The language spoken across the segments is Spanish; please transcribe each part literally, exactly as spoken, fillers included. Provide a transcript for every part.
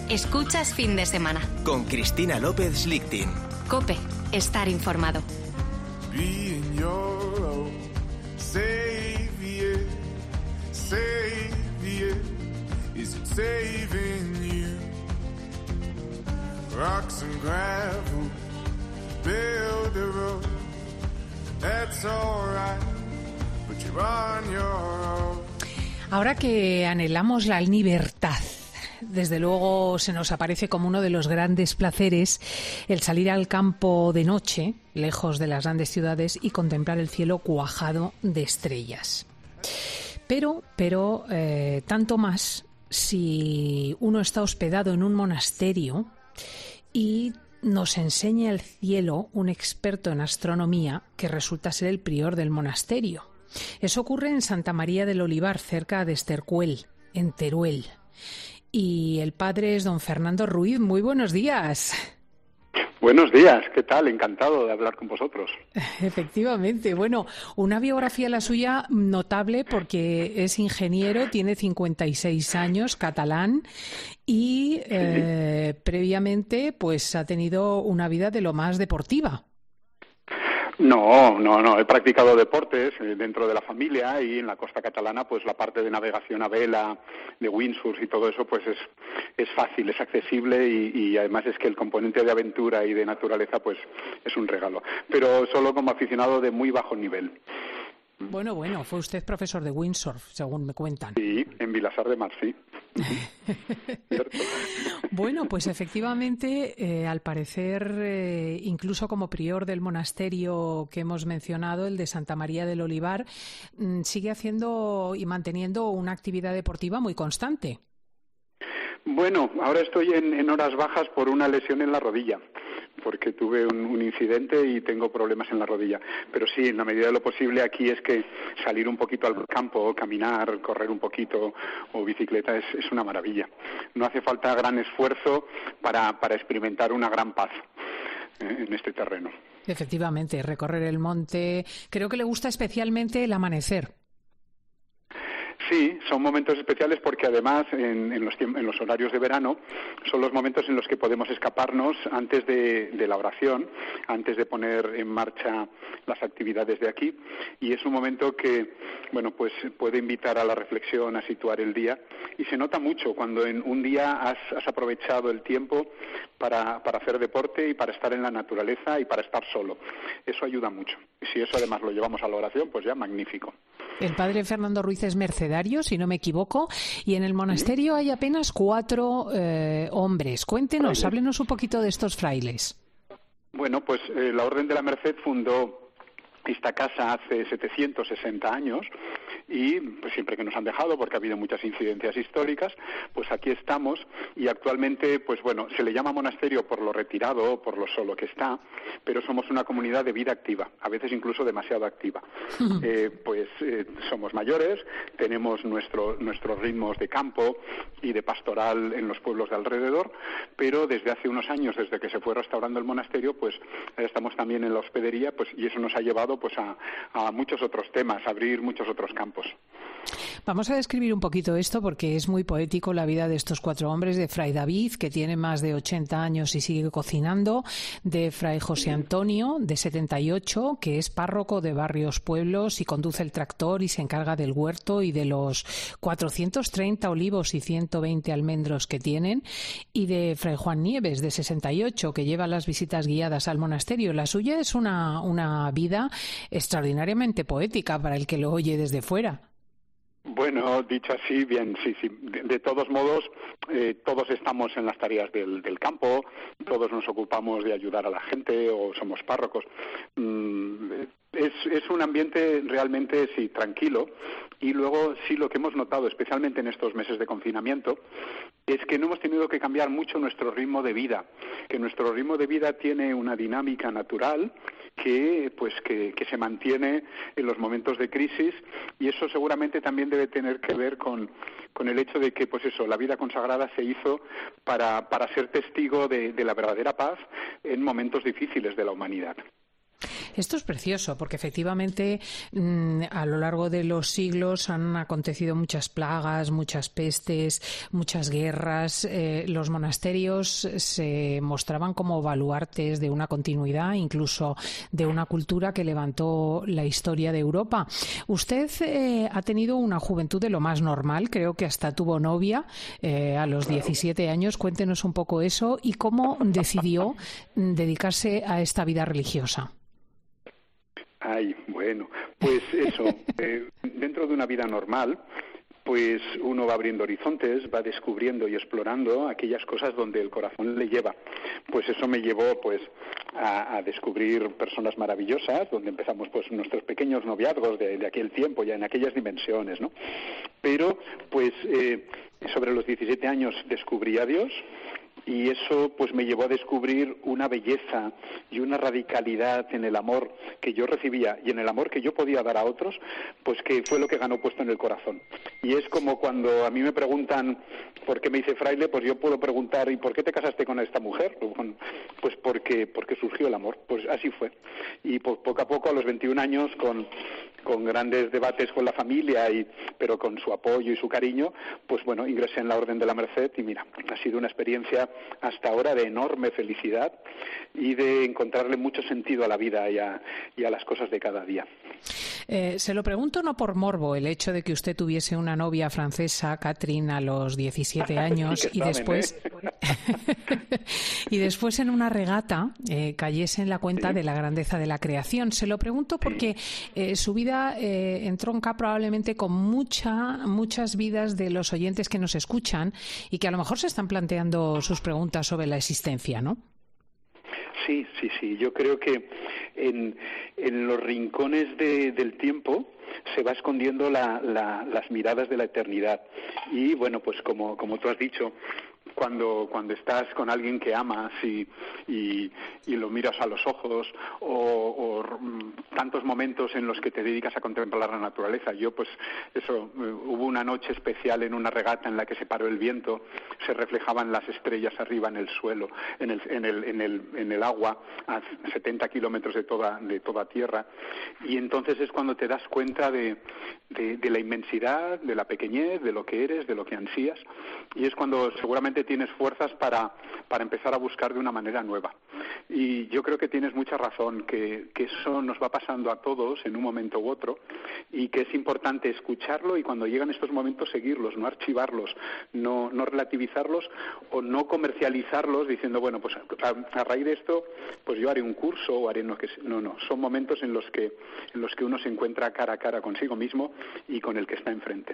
Escuchas Fin de Semana. Con Cristina López Lichting. COPE. Estar informado. Being your own savior, savior, is it saving you? Rocks and gravel, build a road, that's alright, but you're on your own. Ahora que anhelamos la libertad, desde luego se nos aparece como uno de los grandes placeres el salir al campo de noche, lejos de las grandes ciudades, y contemplar el cielo cuajado de estrellas. Pero, pero eh, tanto más si uno está hospedado en un monasterio y nos enseña el cielo un experto en astronomía que resulta ser el prior del monasterio. Eso ocurre en Santa María del Olivar, cerca de Estercuel, en Teruel. Y el padre es don Fernando Ruiz. Muy buenos días. Buenos días, ¿qué tal? Encantado de hablar con vosotros. Efectivamente. Bueno, una biografía la suya notable porque es ingeniero, tiene cincuenta y seis años, catalán, y eh, previamente pues ha tenido una vida de lo más deportiva. No, no, no. He practicado deportes eh, dentro de la familia y en la costa catalana, pues la parte de navegación a vela, de windsurf y todo eso, pues es es fácil, es accesible y, y además es que el componente de aventura y de naturaleza, pues es un regalo. Pero solo como aficionado de muy bajo nivel. Bueno, bueno, fue usted profesor de windsurf, según me cuentan. Sí, en Vilasar de Mar, sí. Bueno, pues efectivamente, eh, al parecer, eh, incluso como prior del monasterio que hemos mencionado, el de Santa María del Olivar, mmm, sigue haciendo y manteniendo una actividad deportiva muy constante. Bueno, ahora estoy en, en horas bajas por una lesión en la rodilla, porque tuve un, un incidente y tengo problemas en la rodilla. Pero sí, en la medida de lo posible aquí es que salir un poquito al campo, caminar, correr un poquito o bicicleta es, es una maravilla. No hace falta gran esfuerzo para, para experimentar una gran paz eh, en este terreno. Efectivamente, recorrer el monte. Creo que le gusta especialmente el amanecer. Sí, son momentos especiales porque además en, en, los, en los horarios de verano son los momentos en los que podemos escaparnos antes de, de la oración, antes de poner en marcha las actividades de aquí, y es un momento que, bueno, pues puede invitar a la reflexión, a situar el día, y se nota mucho cuando en un día has, has aprovechado el tiempo para, para hacer deporte y para estar en la naturaleza y para estar solo. Eso ayuda mucho. Y si eso además lo llevamos a la oración, pues ya magnífico. El padre Fernando Ruiz es mercedario, si no me equivoco, y en el monasterio hay apenas cuatro eh, hombres. Cuéntenos, háblenos un poquito de estos frailes. Bueno, pues eh, la Orden de la Merced fundó esta casa hace setecientos sesenta años y pues siempre que nos han dejado, porque ha habido muchas incidencias históricas, pues aquí estamos y actualmente, pues bueno, se le llama monasterio por lo retirado o por lo solo que está, pero somos una comunidad de vida activa, a veces incluso demasiado activa. eh, pues eh, somos mayores, tenemos nuestro, nuestros ritmos de campo y de pastoral en los pueblos de alrededor, pero desde hace unos años, desde que se fue restaurando el monasterio, pues estamos también en la hospedería, pues y eso nos ha llevado pues a, a muchos otros temas, a abrir muchos otros campos. Vamos a describir un poquito esto porque es muy poético la vida de estos cuatro hombres, de Fray David, que tiene más de ochenta años y sigue cocinando, de Fray José Antonio, de setenta y ocho, que es párroco de varios pueblos y conduce el tractor y se encarga del huerto y de los cuatrocientos treinta olivos y ciento veinte almendros que tienen, y de Fray Juan Nieves, de sesenta y ocho, que lleva las visitas guiadas al monasterio. La suya es una, una vida extraordinariamente poética para el que lo oye desde fuera. Bueno, dicho así, bien, sí, sí. De, de todos modos, eh, todos estamos en las tareas del, del campo, todos nos ocupamos de ayudar a la gente o somos párrocos. Mm, es, es un ambiente realmente, sí, tranquilo. Y luego, sí, lo que hemos notado, especialmente en estos meses de confinamiento, es que no hemos tenido que cambiar mucho nuestro ritmo de vida, que nuestro ritmo de vida tiene una dinámica natural que pues que, que se mantiene en los momentos de crisis, y eso seguramente también debe tener que ver con, con el hecho de que pues eso, la vida consagrada se hizo para, para ser testigo de, de la verdadera paz en momentos difíciles de la humanidad. Esto es precioso, porque efectivamente mmm, a lo largo de los siglos han acontecido muchas plagas, muchas pestes, muchas guerras. Eh, los monasterios se mostraban como baluartes de una continuidad, incluso de una cultura que levantó la historia de Europa. Usted eh, ha tenido una juventud de lo más normal, creo que hasta tuvo novia eh, a los diecisiete años. Cuéntenos un poco eso y cómo decidió dedicarse a esta vida religiosa. Ay, bueno, pues eso, eh, dentro de una vida normal, pues uno va abriendo horizontes, va descubriendo y explorando aquellas cosas donde el corazón le lleva. Pues eso me llevó pues a, a descubrir personas maravillosas, donde empezamos pues nuestros pequeños noviazgos de, de aquel tiempo, ya en aquellas dimensiones, ¿no? Pero pues eh, sobre los diecisiete años descubrí a Dios. Y eso pues me llevó a descubrir una belleza y una radicalidad en el amor que yo recibía y en el amor que yo podía dar a otros, pues que fue lo que ganó puesto en el corazón. Y es como cuando a mí me preguntan por qué me hice fraile, pues yo puedo preguntar, ¿y por qué te casaste con esta mujer? Pues porque porque surgió el amor, pues así fue. Y pues poco a poco, a los veintiún años, con con grandes debates con la familia, y pero con su apoyo y su cariño, pues bueno, ingresé en la Orden de la Merced y mira, ha sido una experiencia hasta ahora de enorme felicidad y de encontrarle mucho sentido a la vida y a, y a las cosas de cada día. Eh, se lo pregunto no por morbo, el hecho de que usted tuviese una novia francesa, Catherine, a los diecisiete años sí y saben, después ¿eh? y después en una regata eh, cayese en la cuenta sí. de la grandeza de la creación. Se lo pregunto porque eh, su vida eh, entronca probablemente con mucha, muchas vidas de los oyentes que nos escuchan y que a lo mejor se están planteando sus preguntas sobre la existencia, ¿no? Sí, sí, sí. Yo creo que en, en los rincones de, del tiempo se va escondiendo la, la, las miradas de la eternidad. Y bueno, pues como, como tú has dicho, cuando cuando estás con alguien que amas y, y, y lo miras a los ojos, o, o tantos momentos en los que te dedicas a contemplar la naturaleza. Yo pues eso, hubo una noche especial en una regata en la que se paró el viento, se reflejaban las estrellas arriba en el suelo, en el en el en el, en el agua a setenta kilómetros de toda de toda tierra, y entonces es cuando te das cuenta de, de de la inmensidad, de la pequeñez, de lo que eres, de lo que ansías, y es cuando seguramente tienes fuerzas para, para empezar a buscar de una manera nueva. Y yo creo que tienes mucha razón, que, que eso nos va pasando a todos en un momento u otro, y que es importante escucharlo y cuando llegan estos momentos seguirlos, no archivarlos, no, no relativizarlos o no comercializarlos diciendo, bueno, pues a, a raíz de esto pues yo haré un curso o haré no que no, no, son momentos en los que en los que uno se encuentra cara a cara consigo mismo y con el que está enfrente.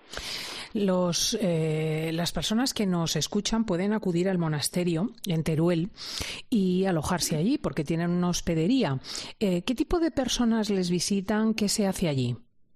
Los, eh, las personas que nos escuchan pueden acudir al monasterio en Teruel y alojarse allí porque tienen una hospedería. Eh, ¿Qué tipo de personas les visitan? ¿Qué se hace allí?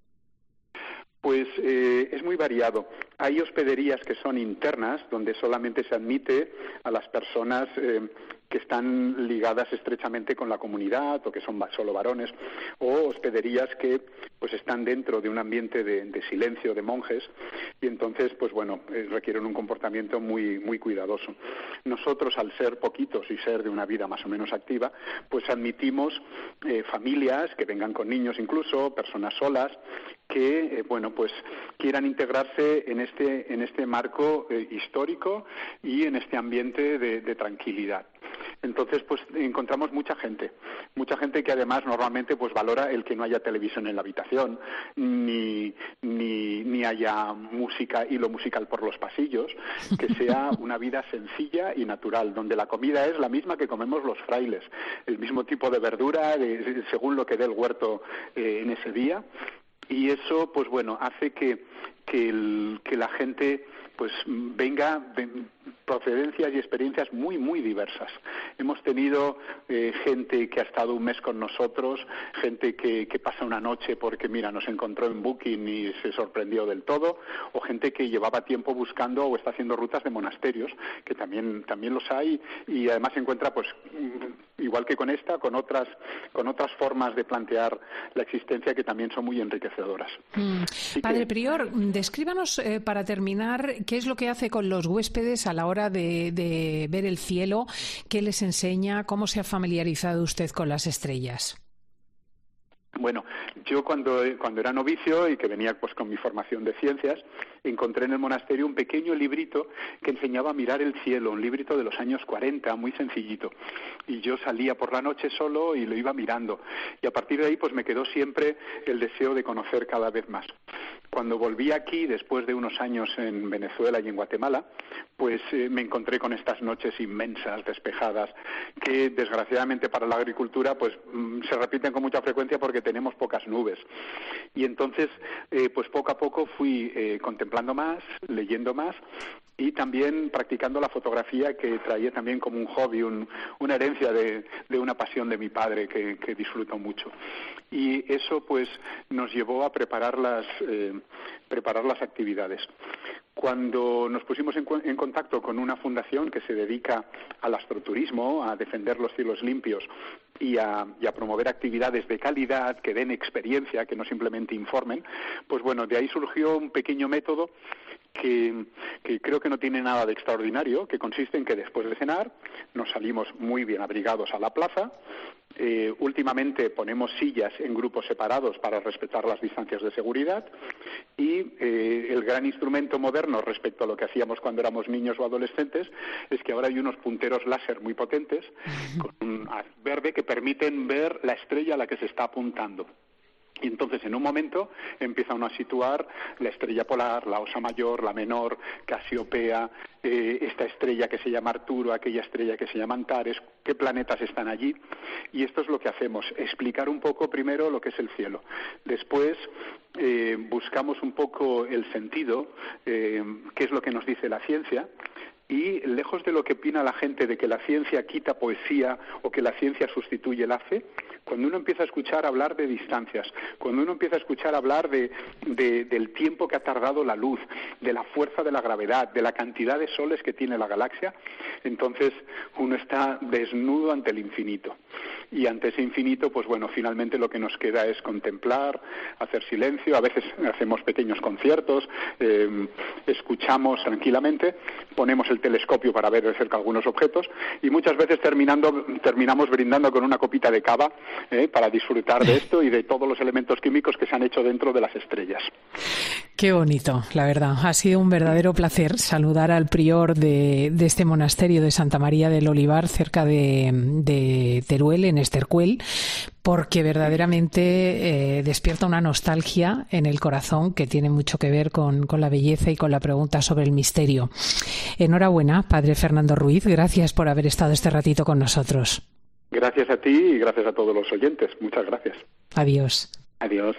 Pues eh, es muy variado. Hay hospederías que son internas, donde solamente se admite a las personas eh, que están ligadas estrechamente con la comunidad o que son solo varones, o hospederías que pues están dentro de un ambiente de, de silencio de monjes y entonces pues bueno eh, requieren un comportamiento muy muy cuidadoso. Nosotros, al ser poquitos y ser de una vida más o menos activa, pues admitimos eh, familias que vengan con niños, incluso personas solas que eh, bueno pues quieran integrarse en este en este marco eh, histórico y en este ambiente de, de tranquilidad. Entonces, pues encontramos mucha gente, mucha gente que además normalmente pues valora el que no haya televisión en la habitación, ni ni ni haya música, hilo musical por los pasillos, que sea una vida sencilla y natural, donde la comida es la misma que comemos los frailes, el mismo tipo de verdura, de, según lo que dé el huerto eh, en ese día. Y eso, pues bueno, hace que que, el, que la gente pues venga de procedencias y experiencias muy, muy diversas. Hemos tenido eh, gente que ha estado un mes con nosotros, gente que, que pasa una noche porque, mira, nos encontró en Booking y se sorprendió del todo, o gente que llevaba tiempo buscando o está haciendo rutas de monasterios, que también también los hay, y además se encuentra, pues, igual que con esta, con otras con otras formas de plantear la existencia que también son muy enriquecedoras. Mm. Padre que... Prior, descríbanos, eh, para terminar, qué es lo que hace con los huéspedes a la hora de, de ver el cielo, qué les enseña, cómo se ha familiarizado usted con las estrellas. Bueno, yo cuando, cuando era novicio y que venía pues con mi formación de ciencias, encontré en el monasterio un pequeño librito que enseñaba a mirar el cielo, un librito de los años cuarenta, muy sencillito. Y yo salía por la noche solo y lo iba mirando. Y a partir de ahí pues me quedó siempre el deseo de conocer cada vez más. Cuando volví aquí, después de unos años en Venezuela y en Guatemala, pues eh, me encontré con estas noches inmensas, despejadas, que desgraciadamente para la agricultura pues mm, se repiten con mucha frecuencia porque tenemos pocas nubes. Y entonces, eh, pues poco a poco fui eh, contemplando más, leyendo más y también practicando la fotografía, que traía también como un hobby, un, una herencia de, de una pasión de mi padre que, que disfruto mucho. Y eso pues nos llevó a preparar las, eh, preparar las actividades. Cuando nos pusimos en, en contacto con una fundación que se dedica al astroturismo, a defender los cielos limpios y a, y a promover actividades de calidad que den experiencia, que no simplemente informen, pues bueno, de ahí surgió un pequeño método que, que creo que no tiene nada de extraordinario, que consiste en que después de cenar nos salimos muy bien abrigados a la plaza. Eh, últimamente ponemos sillas en grupos separados para respetar las distancias de seguridad y eh, el gran instrumento moderno respecto a lo que hacíamos cuando éramos niños o adolescentes es que ahora hay unos punteros láser muy potentes con un haz verde que permiten ver la estrella a la que se está apuntando. Y entonces, en un momento, empieza uno a situar la estrella polar, la Osa Mayor, la Menor, Casiopea, eh, esta estrella que se llama Arturo, aquella estrella que se llama Antares, qué planetas están allí. Y esto es lo que hacemos, explicar un poco primero lo que es el cielo. Después, eh, buscamos un poco el sentido, eh, qué es lo que nos dice la ciencia. Y lejos de lo que opina la gente de que la ciencia quita poesía o que la ciencia sustituye el hace, cuando uno empieza a escuchar hablar de distancias, cuando uno empieza a escuchar hablar de, de, del tiempo que ha tardado la luz, de la fuerza de la gravedad, de la cantidad de soles que tiene la galaxia, entonces uno está desnudo ante el infinito. Y ante ese infinito, pues bueno, finalmente lo que nos queda es contemplar, hacer silencio, a veces hacemos pequeños conciertos, eh, escuchamos tranquilamente, ponemos el telescopio para ver de cerca algunos objetos y muchas veces terminando terminamos brindando con una copita de cava eh, para disfrutar de esto y de todos los elementos químicos que se han hecho dentro de las estrellas. Qué bonito, la verdad. Ha sido un verdadero placer saludar al prior de, de este monasterio de Santa María del Olivar, cerca de, de Teruel, en Estercuel, porque verdaderamente eh, despierta una nostalgia en el corazón que tiene mucho que ver con, con la belleza y con la pregunta sobre el misterio. Enhorabuena, Padre Fernando Ruiz, gracias por haber estado este ratito con nosotros. Gracias a ti y gracias a todos los oyentes. Muchas gracias. Adiós. Adiós.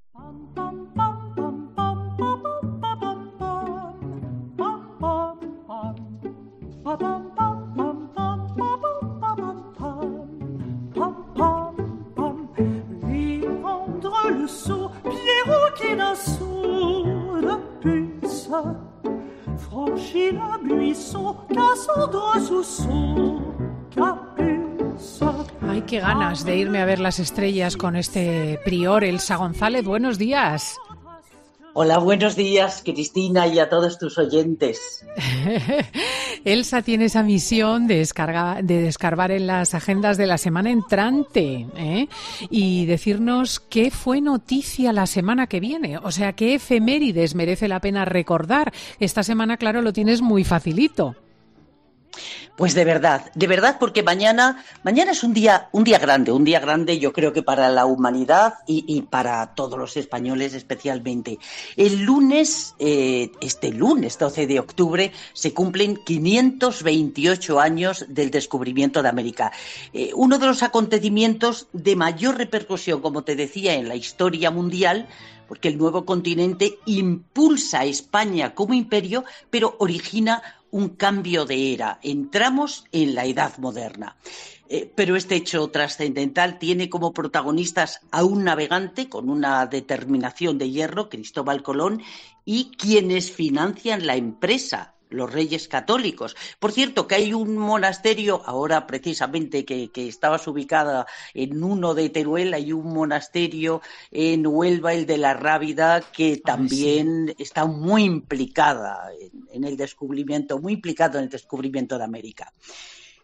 Le saut, Pierrot qui n'a saut de puce, franchit la buisson, Cassandre sous son capuce. Ay, qué ganas de irme a ver las estrellas con este prior, Elsa González. Buenos días. Hola, buenos días, Cristina, y a todos tus oyentes. Elsa tiene esa misión de, descargar, de descarbar en las agendas de la semana entrante, ¿eh? Y decirnos qué fue noticia la semana que viene. O sea, qué efemérides merece la pena recordar. Esta semana, claro, lo tienes muy facilito. Pues de verdad, de verdad, porque mañana, mañana es un día, un día grande, un día grande yo creo que para la humanidad y, y para todos los españoles especialmente. El lunes, eh, este lunes doce de octubre, se cumplen quinientos veintiocho años del descubrimiento de América. Eh, uno de los acontecimientos de mayor repercusión, como te decía, en la historia mundial, porque el nuevo continente impulsa a España como imperio, pero origina un cambio de era. Entramos en la Edad Moderna. Eh, pero este hecho trascendental tiene como protagonistas a un navegante con una determinación de hierro, Cristóbal Colón, y quienes financian la empresa, los Reyes Católicos. Por cierto, que hay un monasterio, ahora precisamente que, que estabas ubicada en uno de Teruel, hay un monasterio en Huelva, el de la Rábida, que también Ay, sí. está muy implicada en, en el descubrimiento, muy implicado en el descubrimiento de América.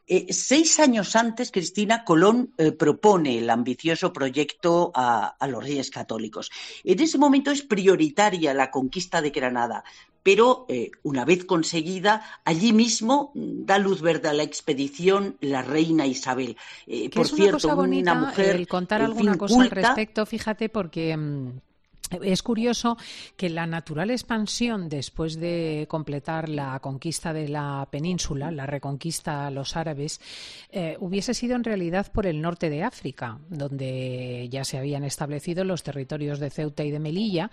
Eh, seis años antes, Cristina, Colón eh, propone el ambicioso proyecto a, a los Reyes Católicos. En ese momento es prioritaria la conquista de Granada, pero eh, una vez conseguida, allí mismo da luz verde a la expedición la reina Isabel. Eh, que por es una cierto, cosa bonita una mujer, el contar en alguna fin, cosa culta, al respecto, fíjate, porque... Mmm... Es curioso que la natural expansión después de completar la conquista de la península, la reconquista a los árabes, eh, hubiese sido en realidad por el norte de África, donde ya se habían establecido los territorios de Ceuta y de Melilla,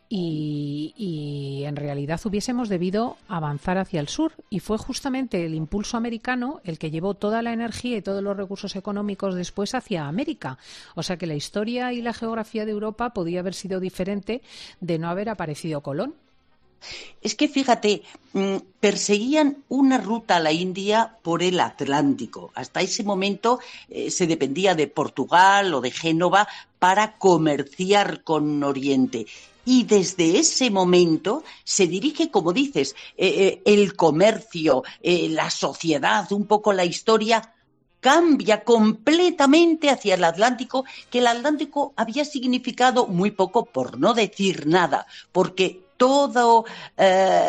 y, y en realidad hubiésemos debido avanzar hacia el sur. Y fue justamente el impulso americano el que llevó toda la energía y todos los recursos económicos después hacia América. O sea que la historia y la geografía de Europa podía haber sido diferente de no haber aparecido Colón. Es que fíjate, perseguían una ruta a la India por el Atlántico. Hasta ese momento eh, se dependía de Portugal o de Génova para comerciar con Oriente. Y desde ese momento se dirige, como dices, eh, el comercio, eh, la sociedad, un poco la historia, cambia completamente hacia el Atlántico, que el Atlántico había significado muy poco, por no decir nada, porque todo eh,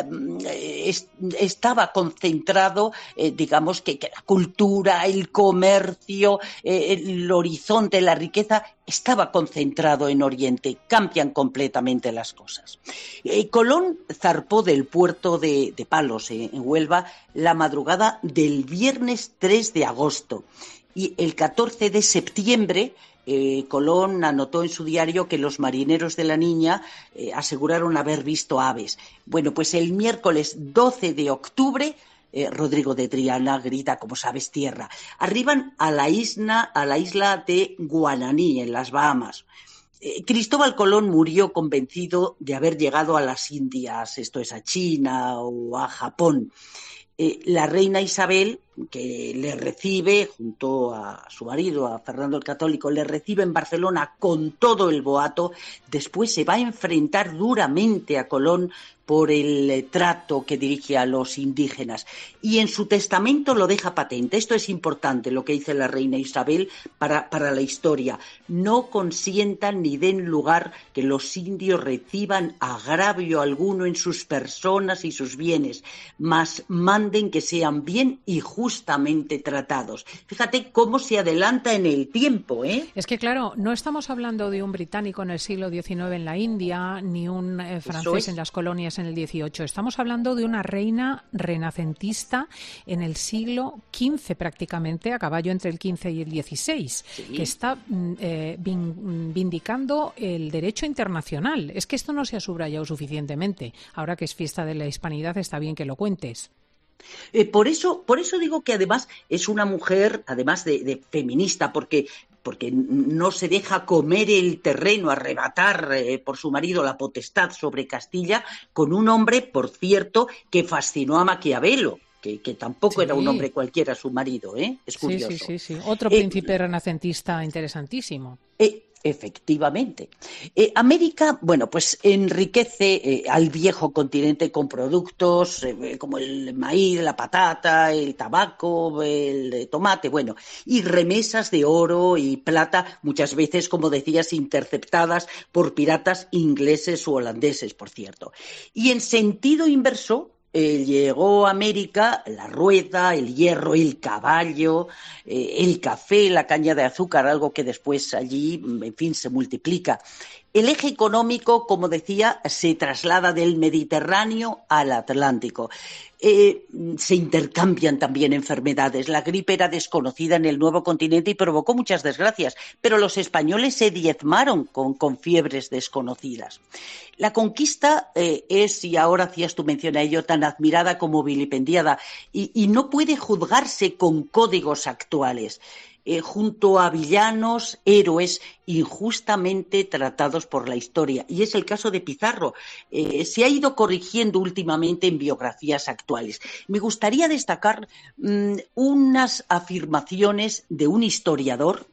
es, estaba concentrado, eh, digamos que, que la cultura, el comercio, eh, el horizonte, la riqueza, estaba concentrado en Oriente. Cambian completamente las cosas. Eh, Colón zarpó del puerto de, de Palos, eh, en Huelva, la madrugada del viernes tres de agosto. Y el catorce de septiembre... Eh, Colón anotó en su diario que los marineros de la Niña eh, aseguraron haber visto aves. Bueno, pues el miércoles doce de octubre, eh, Rodrigo de Triana grita, como sabes, tierra. Arriban a la isla, a la isla de Guananí, en las Bahamas. Eh, Cristóbal Colón murió convencido de haber llegado a las Indias, esto es a China o a Japón. Eh, la reina Isabel, que le recibe, junto a su marido, a Fernando el Católico, le recibe en Barcelona con todo el boato, después se va a enfrentar duramente a Colón por el trato que dirige a los indígenas. Y en su testamento lo deja patente. Esto es importante, lo que dice la reina Isabel para, para la historia. No consientan ni den lugar que los indios reciban agravio alguno en sus personas y sus bienes, mas manden que sean bien y justamente tratados. Fíjate cómo se adelanta en el tiempo, ¿eh? Es que, claro, no estamos hablando de un británico en el siglo diecinueve en la India, ni un eh, francés es. en las colonias en el dieciocho. Estamos hablando de una reina renacentista en el siglo quince prácticamente, a caballo entre el quince y el dieciséis, sí. que está eh, vindicando el derecho internacional. Es que esto no se ha subrayado suficientemente. Ahora que es fiesta de la hispanidad, está bien que lo cuentes. Eh, por eso, por eso digo que además es una mujer, además de, de feminista, porque porque no se deja comer el terreno, arrebatar eh, por su marido la potestad sobre Castilla, con un hombre, por cierto, que fascinó a Maquiavelo, que, que tampoco sí. era un hombre cualquiera su marido, ¿eh? Es curioso. Sí, sí, sí, sí. Otro eh, príncipe renacentista interesantísimo. Eh, Efectivamente. Eh, América, bueno, pues enriquece eh, al viejo continente con productos eh, como el maíz, la patata, el tabaco, el tomate, bueno, y remesas de oro y plata, muchas veces, como decías, interceptadas por piratas ingleses u holandeses, por cierto. Y en sentido inverso, Eh, llegó a América la rueda, el hierro, el caballo, eh, el café, la caña de azúcar, algo que después allí, en fin, se multiplica. El eje económico, como decía, se traslada del Mediterráneo al Atlántico. Eh, se intercambian también enfermedades. La gripe era desconocida en el nuevo continente y provocó muchas desgracias, pero los españoles se diezmaron con, con fiebres desconocidas. La conquista eh, es, y ahora hacías tu mención a ello, tan admirada como vilipendiada y, y no puede juzgarse con códigos actuales. Eh, junto a villanos, héroes injustamente tratados por la historia. Y es el caso de Pizarro. Eh, se ha ido corrigiendo últimamente en biografías actuales. Me gustaría destacar mmm, unas afirmaciones de un historiador,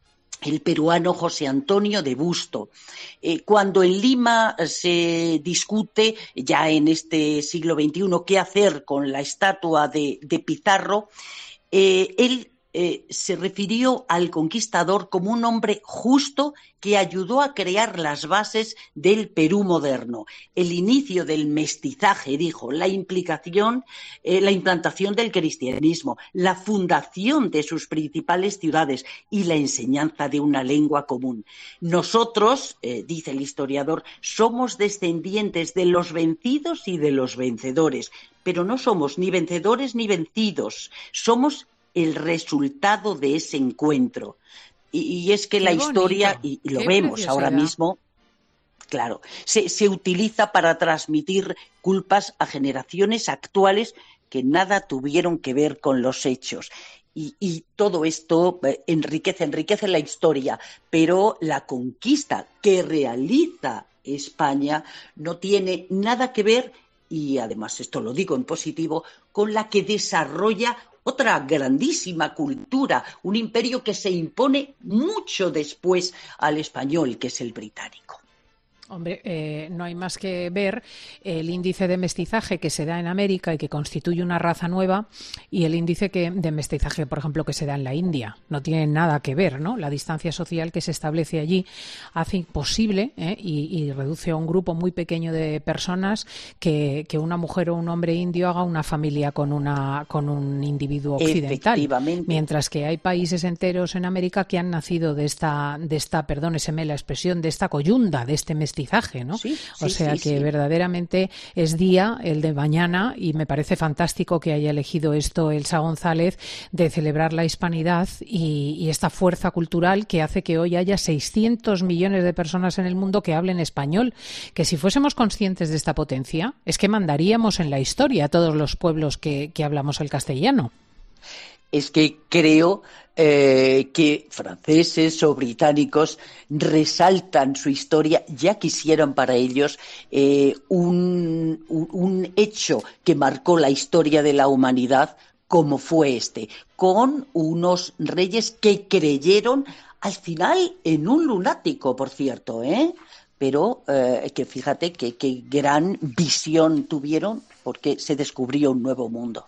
el peruano José Antonio de Busto. Eh, cuando en Lima se discute, ya en este siglo veintiuno, qué hacer con la estatua de, de Pizarro, Eh, él eh, se refirió al conquistador como un hombre justo que ayudó a crear las bases del Perú moderno, el inicio del mestizaje, dijo, la implicación, eh, la implantación del cristianismo, la fundación de sus principales ciudades y la enseñanza de una lengua común. Nosotros, eh, dice el historiador, somos descendientes de los vencidos y de los vencedores, pero no somos ni vencedores ni vencidos, somos el resultado de ese encuentro. Y, y es que Qué la bonito, historia, y, y lo qué vemos preciosidad. ahora mismo, claro, se, se utiliza para transmitir culpas a generaciones actuales que nada tuvieron que ver con los hechos. Y, y todo esto eh, enriquece, enriquece la historia, pero la conquista que realiza España no tiene nada que ver, y además esto lo digo en positivo, con la que desarrolla otra grandísima cultura, un imperio que se impone mucho después al español, que es el británico. Hombre, eh, no hay más que ver el índice de mestizaje que se da en América y que constituye una raza nueva y el índice que, de mestizaje, por ejemplo, que se da en la India. No tiene nada que ver, ¿no? La distancia social que se establece allí hace imposible ¿eh? y, y reduce a un grupo muy pequeño de personas que, que una mujer o un hombre indio haga una familia con, una, con un individuo occidental. Mientras que hay países enteros en América que han nacido de esta, de esta perdóneseme la expresión, de esta coyunda, de este mestizaje. ¿no? Sí, o sí, sea sí, que sí. verdaderamente es día el de mañana y me parece fantástico que haya elegido esto Elsa González de celebrar la hispanidad y, y esta fuerza cultural que hace que hoy haya seiscientos millones de personas en el mundo que hablen español, que si fuésemos conscientes de esta potencia es que mandaríamos en la historia a todos los pueblos que, que hablamos el castellano. Es que creo eh, que franceses o británicos resaltan su historia, ya quisieran para ellos eh, un, un, un hecho que marcó la historia de la humanidad como fue este, con unos reyes que creyeron al final en un lunático, por cierto, ¿eh? pero eh, que fíjate que, que gran visión tuvieron porque se descubrió un nuevo mundo.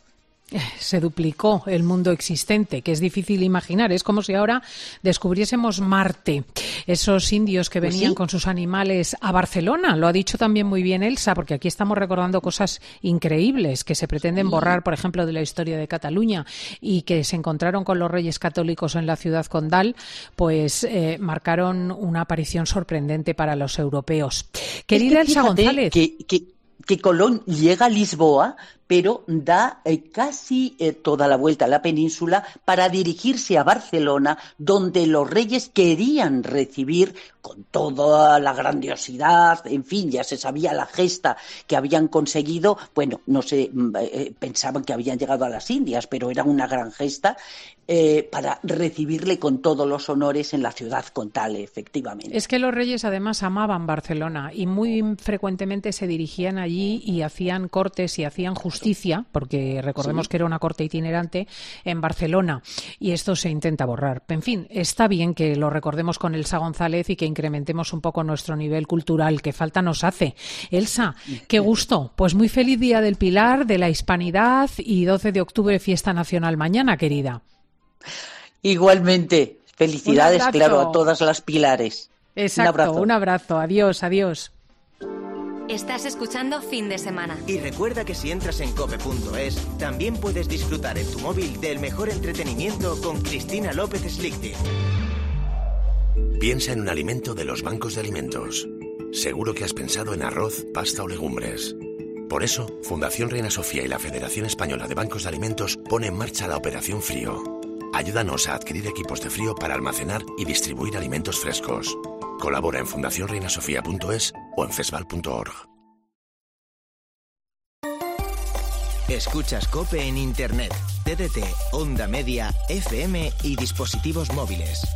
Se duplicó el mundo existente, que es difícil imaginar. Es como si ahora descubriésemos Marte. Esos indios que venían ¿Sí? con sus animales a Barcelona. Lo ha dicho también muy bien Elsa, porque aquí estamos recordando cosas increíbles que se pretenden borrar, por ejemplo, de la historia de Cataluña y que se encontraron con los Reyes Católicos en la ciudad condal, pues eh, marcaron una aparición sorprendente para los europeos. Querida es que Elsa González. Que, que, que Colón llega a Lisboa, pero da eh, casi eh, toda la vuelta a la península para dirigirse a Barcelona, donde los reyes querían recibir con toda la grandiosidad, en fin, ya se sabía la gesta que habían conseguido, bueno, no sé, eh, pensaban que habían llegado a las Indias, pero era una gran gesta eh, para recibirle con todos los honores en la ciudad condal, efectivamente. Es que los reyes además amaban Barcelona y muy frecuentemente se dirigían allí y hacían cortes y hacían justicia, porque recordemos sí. que era una corte itinerante en Barcelona y esto se intenta borrar. En fin, está bien que lo recordemos con Elsa González y que incrementemos un poco nuestro nivel cultural, que falta nos hace. Elsa, qué gusto. Pues muy feliz Día del Pilar, de la Hispanidad y doce de octubre, fiesta nacional mañana, querida. Igualmente, felicidades, claro, a todas las pilares. Exacto, un abrazo. Un abrazo. Adiós, adiós. Estás escuchando Fin de Semana. Y recuerda que si entras en cope punto es, también puedes disfrutar en tu móvil del mejor entretenimiento con Cristina López Slichting. Piensa en un alimento de los bancos de alimentos. Seguro que has pensado en arroz, pasta o legumbres. Por eso, Fundación Reina Sofía y la Federación Española de Bancos de Alimentos pone en marcha la Operación Frío. Ayúdanos a adquirir equipos de frío para almacenar y distribuir alimentos frescos. Colabora en fundación reina sofía punto es o en fesval punto org. Escuchas COPE en Internet, T D T, Onda Media, F M y dispositivos móviles.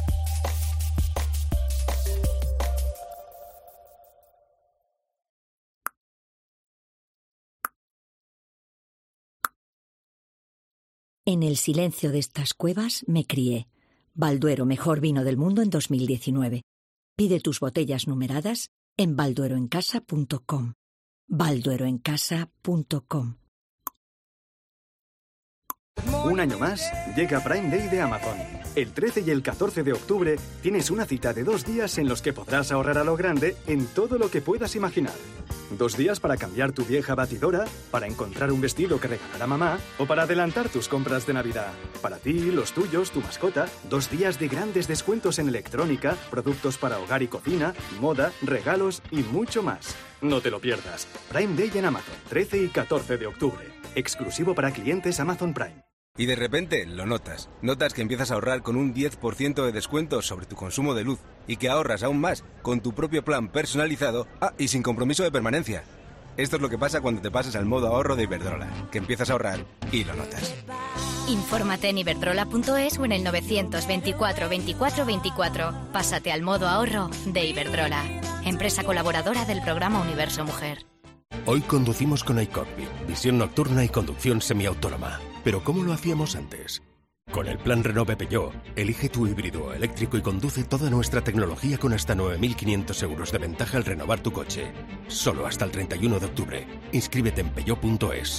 En el silencio de estas cuevas me crié. Balduero, mejor vino del mundo en dos mil diecinueve. Pide tus botellas numeradas en balduero en casa punto com. balduero en casa punto com. Un año más, llega Prime Day de Amazon. El trece y el catorce de octubre tienes una cita de dos días en los que podrás ahorrar a lo grande en todo lo que puedas imaginar. Dos días para cambiar tu vieja batidora, para encontrar un vestido que regalar a mamá o para adelantar tus compras de Navidad. Para ti, los tuyos, tu mascota. Dos días de grandes descuentos en electrónica, productos para hogar y cocina, moda, regalos y mucho más. No te lo pierdas. Prime Day en Amazon, trece y catorce de octubre. Exclusivo para clientes Amazon Prime. Y de repente lo notas. Notas que empiezas a ahorrar con un diez por ciento de descuento sobre tu consumo de luz y que ahorras aún más con tu propio plan personalizado ah, y sin compromiso de permanencia. Esto es lo que pasa cuando te pasas al modo ahorro de Iberdrola, que empiezas a ahorrar y lo notas. Infórmate en iberdrola punto es o en el novecientos veinticuatro veinticuatro veinticuatro. Pásate al modo ahorro de Iberdrola, empresa colaboradora del programa Universo Mujer. Hoy conducimos con iCockpit, visión nocturna y conducción semiautónoma. Pero ¿cómo lo hacíamos antes? Con el plan Renove Peugeot, elige tu híbrido eléctrico y conduce toda nuestra tecnología con hasta nueve mil quinientos euros de ventaja al renovar tu coche. Solo hasta el treinta y uno de octubre. Inscríbete en peugeot punto es.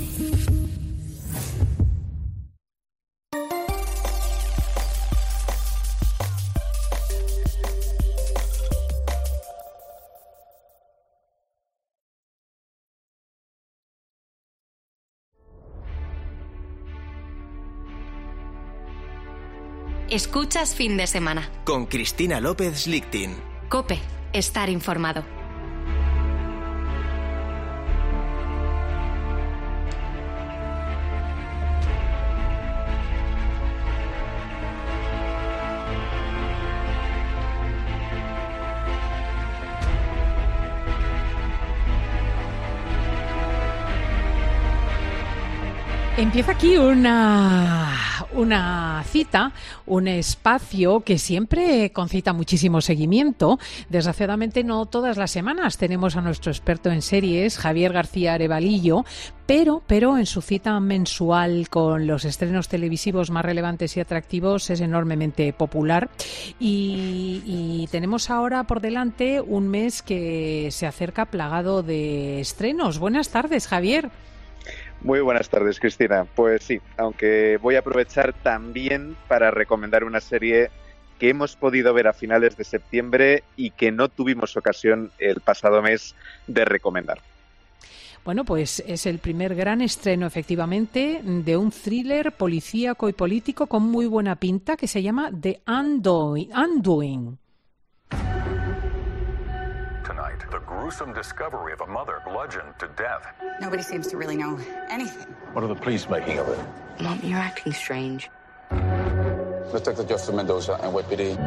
Escuchas Fin de Semana. Con Cristina López Lichting. COPE. Estar informado. Empieza aquí una, una cita, un espacio que siempre concita muchísimo seguimiento. Desgraciadamente no todas las semanas tenemos a nuestro experto en series, Javier García Arevalillo, pero, pero en su cita mensual con los estrenos televisivos más relevantes y atractivos es enormemente popular. Y, y tenemos ahora por delante un mes que se acerca plagado de estrenos. Buenas tardes, Javier. Muy buenas tardes, Cristina. Pues sí, aunque voy a aprovechar también para recomendar una serie que hemos podido ver a finales de septiembre y que no tuvimos ocasión el pasado mes de recomendar. Bueno, pues es el primer gran estreno, efectivamente, de un thriller policíaco y político con muy buena pinta que se llama The Undoing. Undoing. Tonight, the gruesome discovery of a mother bludgeoned to death. Nobody seems to really know anything. What are the police making of it? Mom, you're acting strange. Detective Jeffrey Mendoza, N Y P D.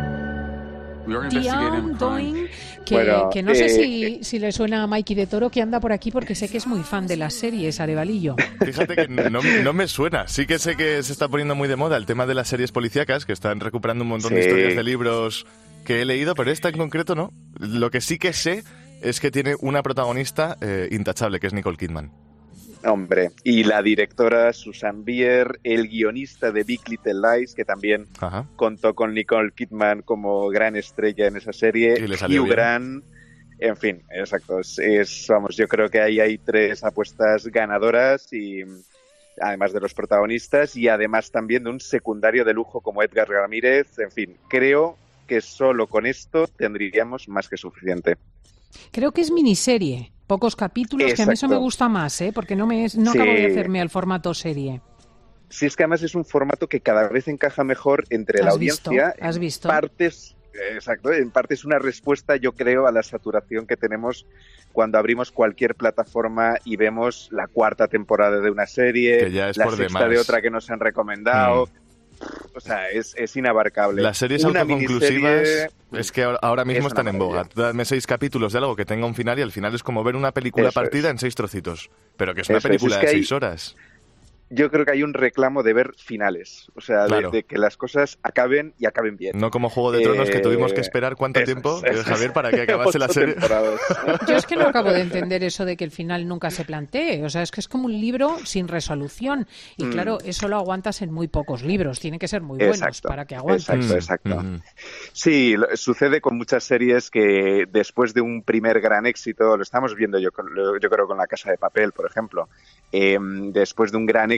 The Undoing, que, bueno, que no sé eh, si, eh, si le suena a Mikey de Toro, que anda por aquí porque sé que es muy fan de las series, Arevalillo. Fíjate que no, no me suena. Sí que sé que se está poniendo muy de moda el tema de las series policíacas, que están recuperando un montón sí. de historias de libros que he leído, pero esta en concreto no. Lo que sí que sé es que tiene una protagonista eh, intachable, que es Nicole Kidman. Hombre, y la directora Susan Bier, el guionista de Big Little Lies, que también Ajá. contó con Nicole Kidman como gran estrella en esa serie, Hugh Grant, en fin, exacto, es, es, vamos, yo creo que ahí hay tres apuestas ganadoras y además de los protagonistas y además también de un secundario de lujo como Edgar Ramírez, en fin, creo que solo con esto tendríamos más que suficiente. Creo que es miniserie, pocos capítulos, Exacto. que a mí eso me gusta más, ¿eh? Porque no me no sí. acabo de hacerme al formato serie. Sí, es que además es un formato que cada vez encaja mejor entre ¿Has la visto? audiencia. ¿Has visto? En partes, exacto, en parte es una respuesta, yo creo, a la saturación que tenemos cuando abrimos cualquier plataforma y vemos la cuarta temporada de una serie, que ya es la por sexta demás. de otra que nos han recomendado. Mm. O sea, es, es inabarcable. Las series Una autoconclusivas miniserie... es que ahora mismo están en boga. Dame seis capítulos de algo que tenga un final y al final es como ver una película Eso partida es. en seis trocitos. Pero que es una Eso película es. Es que de hay... seis horas. Yo creo que hay un reclamo de ver finales, o sea, Claro. de, de que las cosas acaben y acaben bien. No como Juego de Tronos, Eh, que tuvimos que esperar cuánto eso tiempo, es, eso Javier, es. para que acabase la Ocho serie. temporadas. Yo es que no acabo de entender eso de que el final nunca se plantee. O sea, es que es como un libro sin resolución. Y Mm. claro, eso lo aguantas en muy pocos libros. Tienen que ser muy buenos Exacto, para que aguantes. Exacto, exacto. Mm. Sí, lo, sucede con muchas series que después de un primer gran éxito, lo estamos viendo yo, con, lo, yo creo con La Casa de Papel, por ejemplo, eh, después de un gran éxito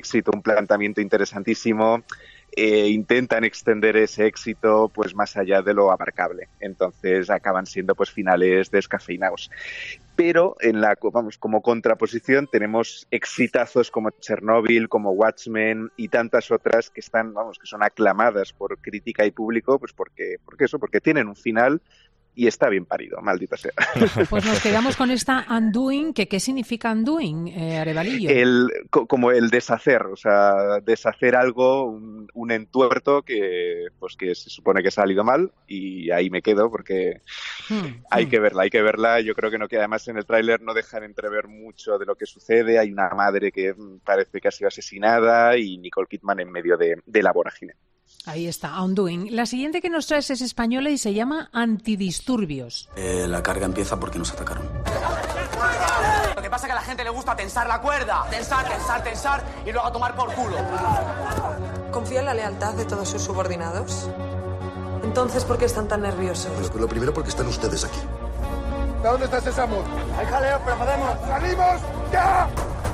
éxito, un planteamiento interesantísimo. Eh, intentan extender ese éxito pues más allá de lo abarcable, entonces acaban siendo pues finales descafeinados. Pero en la vamos como contraposición tenemos exitazos como Chernobyl, como Watchmen y tantas otras que están vamos que son aclamadas por crítica y público, pues porque porque eso, porque tienen un final y está bien parido, maldita sea. Pues nos quedamos con esta undoing, que ¿qué significa undoing, eh, Arevalillo? El, co- como el deshacer, o sea, deshacer algo, un, un entuerto que pues que se supone que ha salido mal, y ahí me quedo porque Hmm, hay hmm. que verla, hay que verla. Yo creo que no, que además en el tráiler no dejan entrever mucho de lo que sucede. Hay una madre que parece que ha sido asesinada y Nicole Kidman en medio de, de la vorágine. Ahí está, undoing. La siguiente que nos traes es española y se llama Antidisturbios. Eh, la carga empieza porque nos atacaron. Lo que pasa es que a la gente le gusta tensar la cuerda. Tensar, tensar, tensar y luego a tomar por culo. ¿Confía en la lealtad de todos sus subordinados? Entonces, ¿por qué están tan nerviosos? Pues lo primero porque están ustedes aquí. ¿Dónde está Sésamo? Hay jaleo, pero podemos. ¡Salimos ya!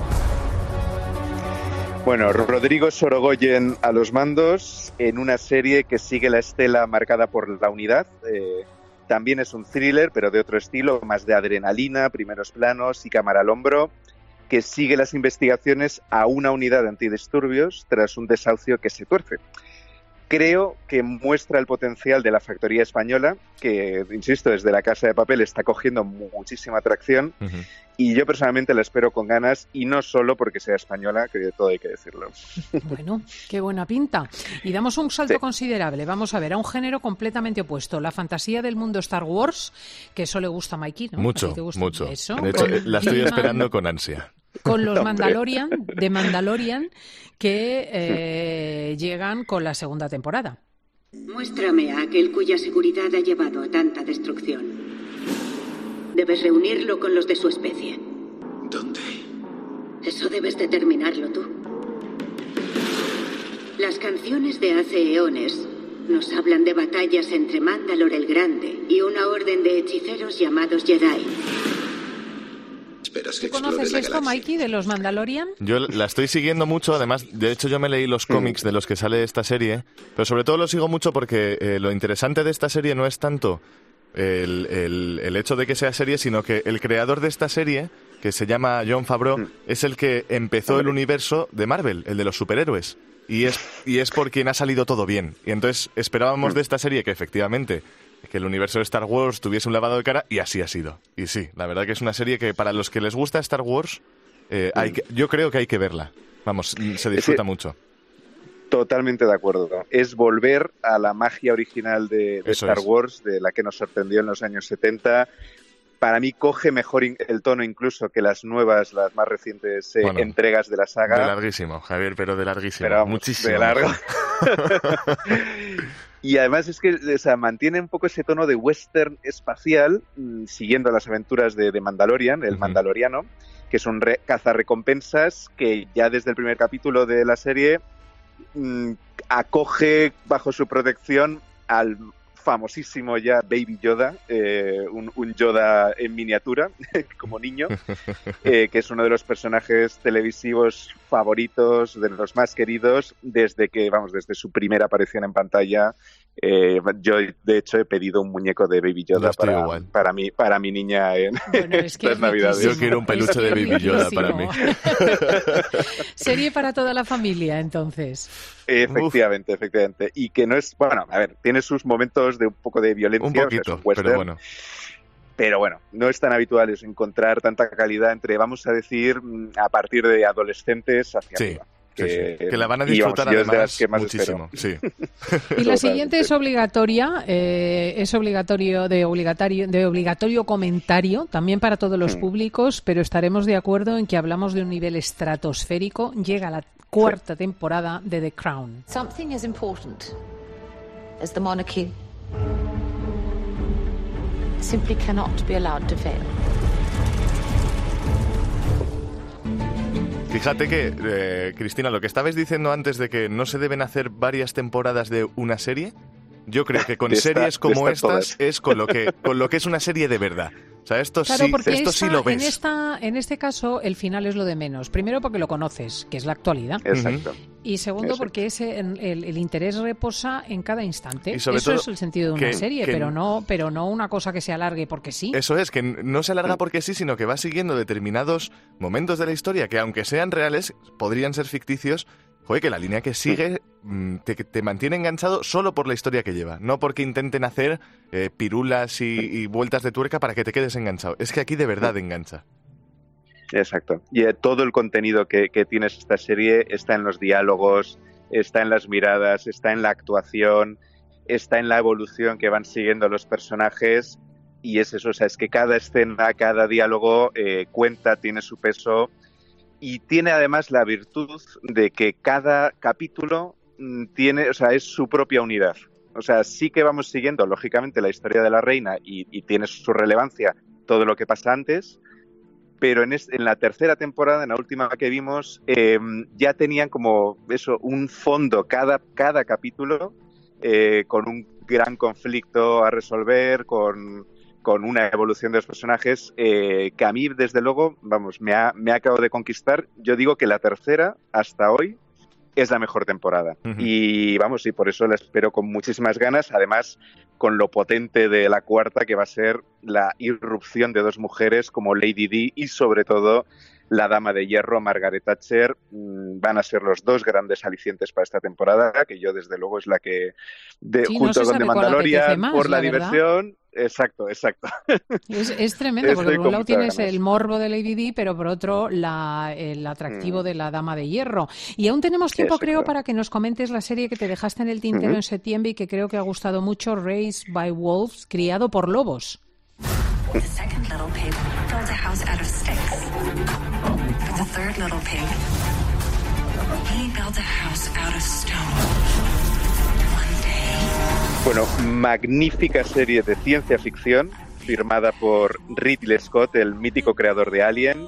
Bueno, Rodrigo Sorogoyen a los mandos en una serie que sigue la estela marcada por La Unidad. Eh, también es un thriller, pero de otro estilo, más de adrenalina, primeros planos y cámara al hombro, que sigue las investigaciones a una unidad de antidisturbios tras un desahucio que se tuerce. Creo que muestra el potencial de la factoría española, que, insisto, desde La Casa de Papel está cogiendo muchísima atracción, uh-huh. y yo personalmente la espero con ganas, y no solo porque sea española, que de todo hay que decirlo. Bueno, qué buena pinta. Y damos un salto Sí. considerable. Vamos a ver, a un género completamente opuesto. La fantasía del mundo Star Wars, que eso le gusta a Mikey, ¿no? ¿A Mucho, ti te gusta mucho. eso? De hecho, Con la estoy He-Man, esperando con ansia. Con los Hombre. Mandalorian, de Mandalorian, que eh, llegan con la segunda temporada. Muéstrame a aquel cuya seguridad ha llevado a tanta destrucción. Debes reunirlo con los de su especie. ¿Dónde? Eso debes determinarlo tú. Las canciones de hace eones nos hablan de batallas entre Mandalor el Grande y una orden de hechiceros llamados Jedi. Esperas que ¿Tú conoces esto, Mikey, de los Mandalorian? Yo la estoy siguiendo mucho, además, de hecho yo me leí los cómics de los que sale esta serie, pero sobre todo lo sigo mucho porque eh, lo interesante de esta serie no es tanto el, el, el hecho de que sea serie, sino que el creador de esta serie, que se llama Jon Favreau, mm. es el que empezó el universo de Marvel, el de los superhéroes, y es, y es por quien ha salido todo bien. Y entonces esperábamos mm. de esta serie que efectivamente que el universo de Star Wars tuviese un lavado de cara, y así ha sido. Y sí, la verdad que es una serie que para los que les gusta Star Wars, eh, hay que, yo creo que hay que verla. Vamos, se disfruta sí, mucho. Totalmente de acuerdo. Es volver a la magia original de, de Star es. Wars, de la que nos sorprendió en los años setenta. Para mí coge mejor in, el tono incluso que las nuevas, las más recientes eh, bueno, entregas de la saga. De larguísimo, Javier, pero de larguísimo. Pero vamos, muchísimo. De largo. Y además es que o sea, mantiene un poco ese tono de western espacial, mmm, siguiendo las aventuras de, de Mandalorian, el uh-huh. Mandaloriano, que es un re- cazarrecompensas que ya desde el primer capítulo de la serie mmm, acoge bajo su protección al famosísimo ya Baby Yoda, eh, un, un Yoda en miniatura, como niño, eh, que es uno de los personajes televisivos favoritos, de los más queridos, desde que, vamos, desde su primera aparición en pantalla. Eh, yo, de hecho, he pedido un muñeco de Baby Yoda para, para, mi, para mi niña en bueno, es que estas Navidades. Yo quiero un peluche de Baby Yoda para mí. Serie para toda la familia, entonces. Efectivamente, Uf. efectivamente. Y que no es, bueno, a ver, tiene sus momentos de un poco de violencia. Un poquito, o sea, western, pero bueno. Pero bueno, no es tan habitual es encontrar tanta calidad entre, vamos a decir, a partir de adolescentes hacia sí. arriba. Que, sí, sí. que la van a disfrutar y, vamos, además que más muchísimo. Sí. Y la siguiente es obligatoria, eh, es obligatorio de obligatorio de obligatorio comentario también para todos los hmm. públicos, pero estaremos de acuerdo en que hablamos de un nivel estratosférico. Llega la cuarta sí. temporada de The Crown. Something as important as the monarchy simply cannot be allowed to fail. Fíjate que, eh, Cristina, lo que estabais diciendo antes de que no se deben hacer varias temporadas de una serie, yo creo que con esta, series como estas todas. es con lo que con lo que es una serie de verdad. O sea, esto claro, sí, porque esto esta, sí lo ves. En, esta, en este caso, el final es lo de menos. Primero, porque lo conoces, que es la actualidad. Exacto. Y segundo, Exacto. porque ese, el, el interés reposa en cada instante. Y sobre Eso todo es el sentido de que, una serie, que, pero no pero no una cosa que se alargue porque sí. Eso es, que no se alarga porque sí, sino que va siguiendo determinados momentos de la historia que, aunque sean reales, podrían ser ficticios. Joder, que la línea que sigue te, te mantiene enganchado solo por la historia que lleva, no porque intenten hacer eh, pirulas y, y vueltas de tuerca para que te quedes enganchado. Es que aquí de verdad engancha. Exacto. Y eh, todo el contenido que, que tiene esta serie está en los diálogos, está en las miradas, está en la actuación, está en la evolución que van siguiendo los personajes, y es eso, o sea, es que cada escena, cada diálogo eh, cuenta, tiene su peso, y tiene además la virtud de que cada capítulo tiene, o sea, es su propia unidad. O sea, sí que vamos siguiendo, lógicamente, la historia de la reina y, y tiene su relevancia todo lo que pasa antes, pero en, es, en la tercera temporada, en la última que vimos, eh, ya tenían como eso, un fondo cada, cada capítulo eh, con un gran conflicto a resolver, con, con una evolución de los personajes eh, que a mí, desde luego, vamos, me ha, me ha acabado de conquistar. Yo digo que la tercera, hasta hoy, es la mejor temporada. Uh-huh. Y vamos, y por eso la espero con muchísimas ganas, además con lo potente de la cuarta, que va a ser la irrupción de dos mujeres como Lady Di y sobre todo la Dama de Hierro, Margaret Thatcher. Van a ser los dos grandes alicientes para esta temporada, que yo desde luego es la que, de, sí, junto no con The Mandalorian, más, por la, la diversión... Exacto, exacto. Es, es tremendo, porque por un lado tienes ganas. El morbo de Lady Di, pero por otro la, el atractivo mm. de la Dama de Hierro. Y aún tenemos tiempo, exacto. creo, para que nos comentes la serie que te dejaste en el tintero uh-huh. en septiembre y que creo que ha gustado mucho, Raised by Wolves, criado por lobos. The second little pig built a house out of sticks. But the third little pig, he built a house out of stone. Bueno, magnífica serie de ciencia ficción firmada por Ridley Scott, el mítico creador de Alien,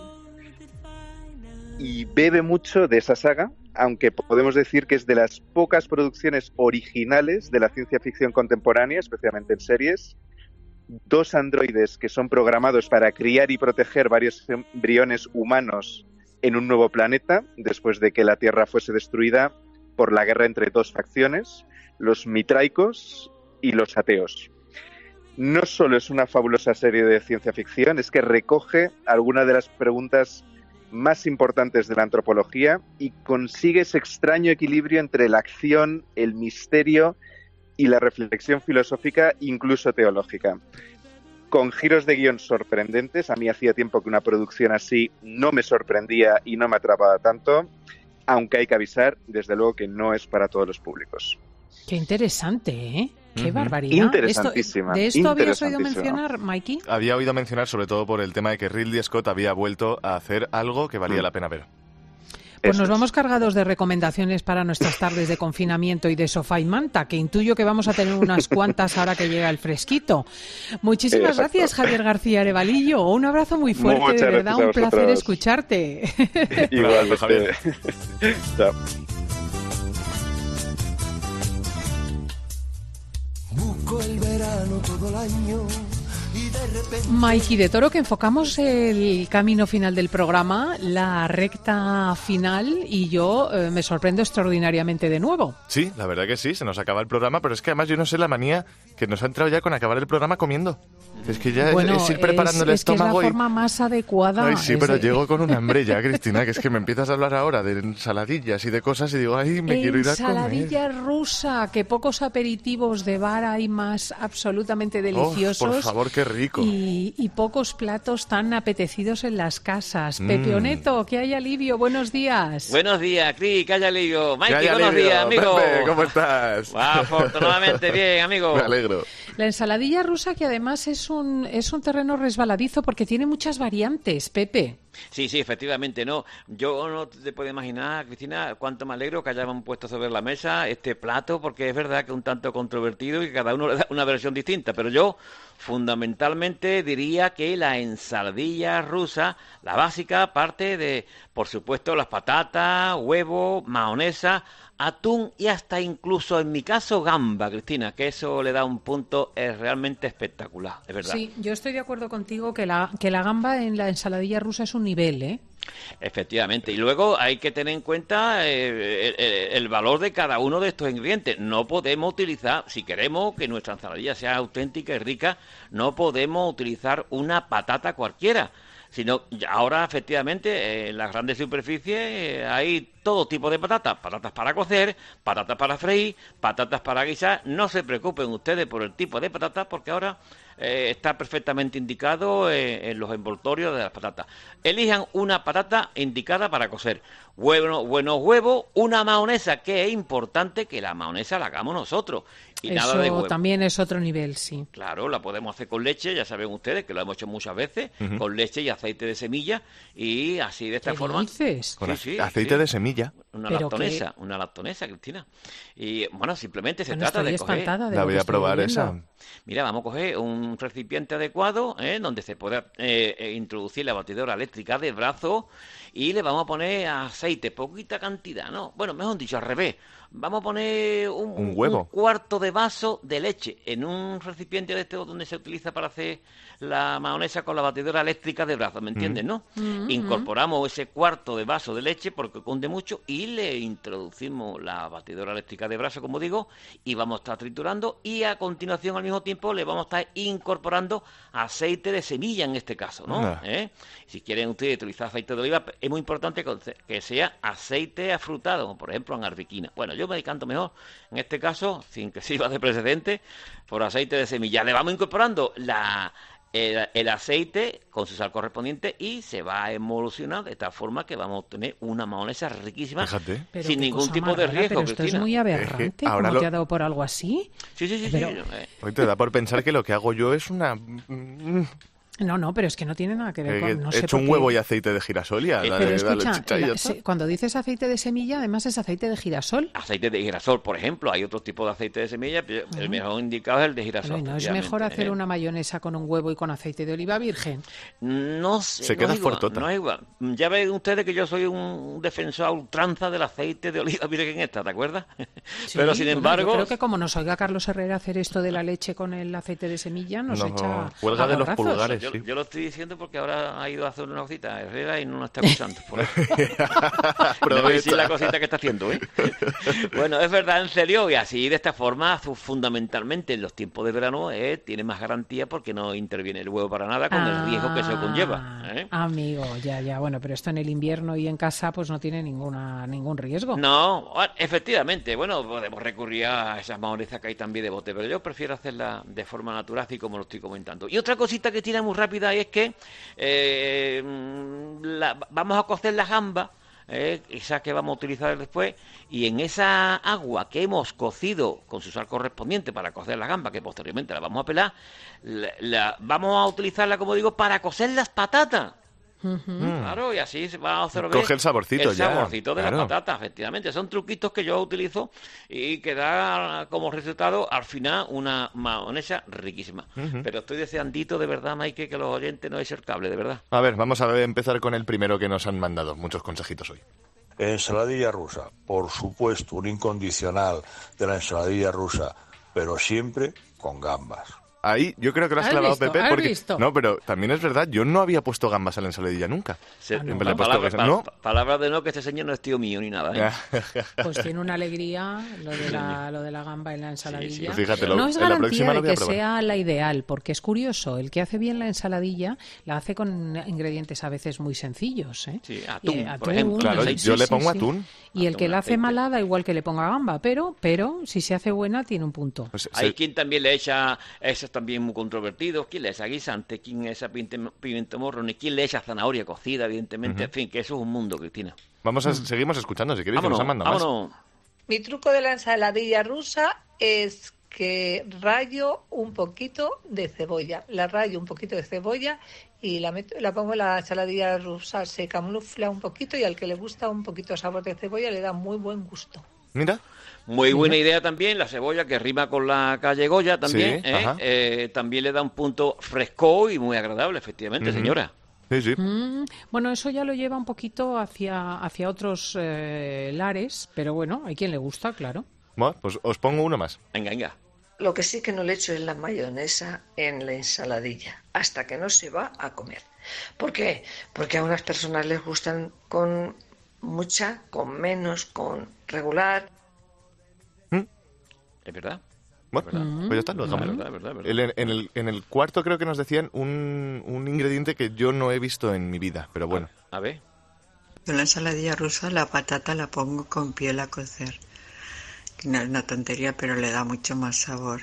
y bebe mucho de esa saga, aunque podemos decir que es de las pocas producciones originales de la ciencia ficción contemporánea, especialmente en series. Dos androides que son programados para criar y proteger varios embriones humanos en un nuevo planeta, después de que la Tierra fuese destruida por la guerra entre dos facciones, los mitraicos y los ateos. No solo es una fabulosa serie de ciencia ficción, es que recoge algunas de las preguntas más importantes de la antropología y consigue ese extraño equilibrio entre la acción, el misterio y la reflexión filosófica, incluso teológica. Con giros de guión sorprendentes. A mí hacía tiempo que una producción así no me sorprendía y no me atrapaba tanto, aunque hay que avisar, desde luego, que no es para todos los públicos. Qué interesante, ¿eh? Qué uh-huh. barbaridad. Interesantísima. Esto, ¿De esto habías oído mencionar, Mikey? Había oído mencionar sobre todo por el tema de que Ridley Scott había vuelto a hacer algo que valía uh-huh. la pena ver. Pues nos vamos cargados de recomendaciones para nuestras tardes de confinamiento y de sofá y manta, que intuyo que vamos a tener unas cuantas ahora que llega el fresquito. Muchísimas Exacto. gracias, Javier García Arevalillo. Un abrazo muy fuerte, Muchas de verdad, un placer escucharte. Igual, Javier. Chao. Busco el verano todo el año. Mikey de Toro, que enfocamos el camino final del programa, la recta final, y yo eh, me sorprendo extraordinariamente de nuevo. Sí, la verdad que sí, se nos acaba el programa, pero es que además yo no sé la manía que nos ha entrado ya con acabar el programa comiendo. Es que ya bueno, es, es ir preparando es, el es estómago. Que es la forma y... más adecuada. Ay, sí, pero es... llego con un hambre ya, Cristina, que es que me empiezas a hablar ahora de ensaladillas y de cosas y digo, ay, me quiero ir a comer. Ensaladilla rusa, que pocos aperitivos de bar hay más absolutamente deliciosos. Oh, por favor, qué rico. Y, y pocos platos tan apetecidos en las casas. Mm. Pepe Oneto, que hay alivio, buenos días. Buenos días, Cris, que hay alivio. Mikey, haya buenos alivio. días, amigo. Pepe, ¿cómo estás? Wow, afortunadamente bien, amigo. Me alegro. La ensaladilla rusa, que además es un, es un terreno resbaladizo porque tiene muchas variantes, Pepe. Sí, sí, efectivamente, no. Yo no te puedo imaginar, Cristina, cuánto me alegro que hayan puesto sobre la mesa este plato, porque es verdad que es un tanto controvertido y que cada uno le da una versión distinta, pero yo fundamentalmente diría que la ensaladilla rusa, la básica, parte de, por supuesto, las patatas, huevo, mayonesa, atún y hasta incluso, en mi caso, gamba, Cristina, que eso le da un punto eh, realmente espectacular, es verdad. Sí, yo estoy de acuerdo contigo que la, que la gamba en la ensaladilla rusa es un nivel, ¿eh? Efectivamente, y luego hay que tener en cuenta eh, el, el, el valor de cada uno de estos ingredientes. No podemos utilizar, si queremos que nuestra ensaladilla sea auténtica y rica, no podemos utilizar una patata cualquiera, sino ahora efectivamente eh, en las grandes superficies eh, hay todo tipo de patatas, patatas para cocer, patatas para freír, patatas para guisar. No se preocupen ustedes por el tipo de patatas, porque ahora eh, está perfectamente indicado eh, en los envoltorios de las patatas. Elijan una patata indicada para cocer, bueno, buenos huevos, una mahonesa, que es importante que la mahonesa la hagamos nosotros. Y Eso nada de huevo. También es otro nivel, sí. Claro, la podemos hacer con leche, ya saben ustedes que lo hemos hecho muchas veces, uh-huh. con leche y aceite de semilla, y así de esta ¿Qué forma. dices? Con sí, sí, aceite sí. de semilla. Una ¿Pero lactonesa, qué? una lactonesa, Cristina. Y bueno, simplemente se Bueno, trata de estoy coger. espantada de La lo voy que a estoy probar viendo. esa. Mira, vamos a coger un recipiente adecuado, ¿eh? donde se pueda eh, eh, introducir la batidora eléctrica de brazo, y le vamos a poner aceite, poquita cantidad, ¿no? Bueno, mejor dicho, al revés. Vamos a poner un, un huevo, un cuarto de vaso de leche en un recipiente de este donde se utiliza para hacer la mahonesa con la batidora eléctrica de brazo, ¿me entiendes, mm. no? Mm-hmm. Incorporamos ese cuarto de vaso de leche porque cunde mucho y le introducimos la batidora eléctrica de brazo, como digo, y vamos a estar triturando, y a continuación al mismo tiempo le vamos a estar incorporando aceite de semilla en este caso, ¿no? Ah. ¿Eh? Si quieren ustedes utilizar aceite de oliva, es muy importante que sea aceite afrutado, como por ejemplo en arbequina. Bueno, yo me decanto mejor, en este caso, sin que sirva de precedente, por aceite de semilla. Le vamos incorporando la, el, el aceite con su sal correspondiente y se va a emulsionar de tal forma que vamos a obtener una mahonesa riquísima. Fíjate. Pero sin ningún tipo de rara, riesgo, pero esto Cristina. es muy aberrante. Es que ahora ¿Cómo lo... te ha dado por algo así? Sí, sí, sí. Pero... sí eh. Hoy te da por pensar que lo que hago yo es una... No, no, pero es que no tiene nada que ver con... No He sé hecho un qué... huevo y aceite de girasol y a Eh, dale, pero escucha, dale chicha y la, ya está. se, cuando dices aceite de semilla, además es aceite de girasol. Aceite de girasol, por ejemplo. Hay otros tipos de aceite de semilla, pero el mejor indicado es el de girasol. Pero ¿no es mejor hacer eh? una mayonesa con un huevo y con aceite de oliva virgen? No sé. Se no queda es igual, fuertota. No es igual. Ya ven ustedes que yo soy un defensor a ultranza del aceite de oliva virgen esta, ¿te acuerdas? Sí, pero sin bueno, embargo... yo creo que como nos oiga Carlos Herrera hacer esto de la leche con el aceite de semilla, nos no, echa huelga de los gorrazos. pulgares, yo, sí. yo lo estoy diciendo porque ahora ha ido a hacer una cosita a Herrera y no nos está escuchando. Por eso. No voy a decir la cosita que está haciendo, ¿eh? Bueno, es verdad, en serio, y así de esta forma, fundamentalmente en los tiempos de verano, eh, tiene más garantía porque no interviene el huevo para nada con ah, el riesgo que se conlleva. ¿eh? Amigo, ya, ya, bueno, pero esto en el invierno y en casa pues no tiene ninguna ningún riesgo. No, efectivamente, bueno, podemos recurrir a esas mahonesas que hay también de bote, pero yo prefiero hacerla de forma natural, así como lo estoy comentando. Y otra cosita que tiene muy rápida es que eh, la, vamos a cocer la gamba, eh, esa que vamos a utilizar después, y en esa agua que hemos cocido con su sal correspondiente para cocer la gamba, que posteriormente la vamos a pelar, la, la, vamos a utilizarla, como digo, para cocer las patatas. Uh-huh. Claro, y así se va a hacer coge el saborcito el ya. El saborcito de claro. la patata, efectivamente. Son truquitos que yo utilizo y que da como resultado al final una mahonesa riquísima. Uh-huh. Pero estoy deseandito de verdad, Maike, que los oyentes no echen el cable, de verdad. A ver, vamos a ver, empezar con el primero que nos han mandado. Muchos consejitos hoy. Ensaladilla rusa, por supuesto, un incondicional de la ensaladilla rusa, pero siempre con gambas. Ahí yo creo que lo has, ¿Has clavado, visto? Pepe, ¿Has porque visto? no, pero también es verdad, yo no había puesto gambas a la ensaladilla nunca. Se, ah, no. pa, palabra, pa, ¿no? pa, palabra de no, que este señor no es tío mío ni nada, ¿eh? Pues tiene una alegría lo de la, lo de la gamba en la ensaladilla. Sí, sí. Fíjate, lo, no es en la garantía próxima de lo voy a que probar. sea la ideal, porque es curioso, el que hace bien la ensaladilla la hace con ingredientes a veces muy sencillos, ¿eh? Sí, atún, eh, atún por ejemplo. Claro, sí, yo sí, le pongo sí, atún. Y el atún, que la hace aceite. mala da igual que le ponga gamba, pero pero si se hace buena tiene un punto. Pues, Hay se... quien también le echa, esos también muy controvertidos, quien le echa guisante, quien le echa pimiento morro, ni quien le echa zanahoria cocida, evidentemente, uh-huh. En fin, que eso es un mundo, Cristina. Vamos a, uh-huh. Seguimos escuchando, si queréis, vámonos, que nos han mandado vámonos. más. Mi truco de la ensaladilla rusa es que rayo un poquito de cebolla, la rayo un poquito de cebolla y la, meto, la pongo en la ensaladilla rusa, se camufla un poquito y al que le gusta un poquito de sabor de cebolla le da muy buen gusto. Mira. Muy buena idea también, la cebolla que rima con la calle Goya también, sí, ¿eh? Eh, también le da un punto fresco y muy agradable, efectivamente, uh-huh. Señora. Sí, sí. Mm, bueno, eso ya lo lleva un poquito hacia, hacia otros eh, lares, pero bueno, hay quien le gusta, claro. Bueno, pues os pongo uno más. Venga, venga. Lo que sí que no le echo es la mayonesa en la ensaladilla, hasta que no se va a comer. ¿Por qué? Porque a unas personas les gustan con mucha, con menos, con regular. ¿Mm? ¿Es verdad? Bueno, ¿verdad? pues ya está, lo dejamos. ¿Verdad, verdad, verdad? El, en, el, en el cuarto creo que nos decían un, un ingrediente que yo no he visto en mi vida, pero bueno. A, a ver. Yo en la ensaladilla rusa la patata la pongo con piel a cocer. Que no es una tontería, pero le da mucho más sabor.